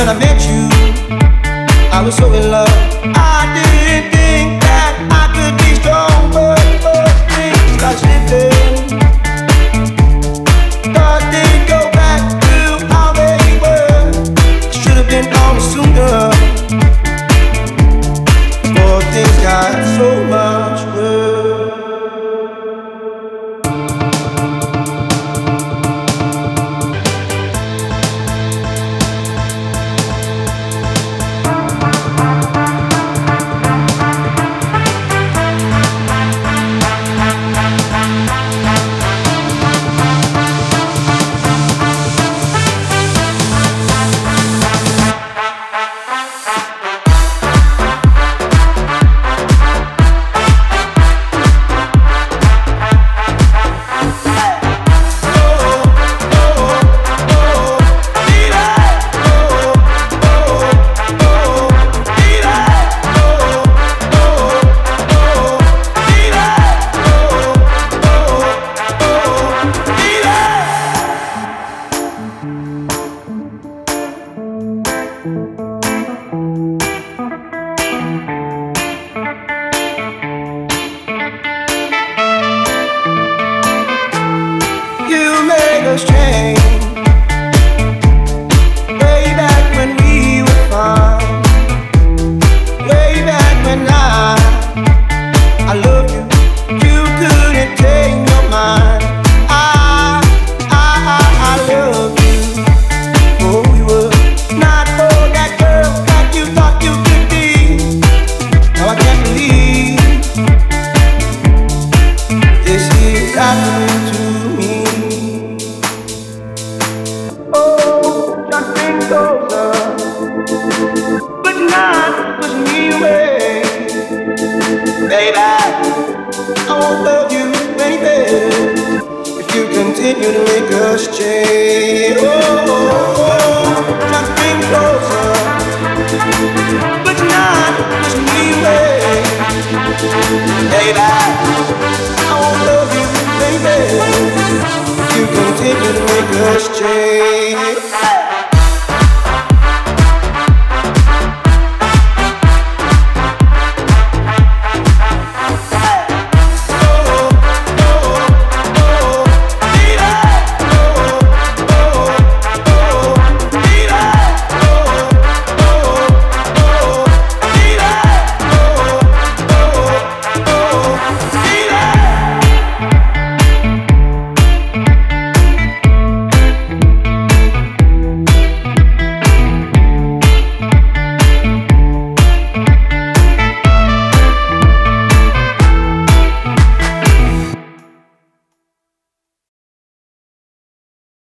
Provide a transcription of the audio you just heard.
when I met you, I was so in love. I didn't think that I could be strong, but things start slipping. Thought they'd go back to how they were. Should have been on sooner. But things got so much worse. Continue to make us change. Oh.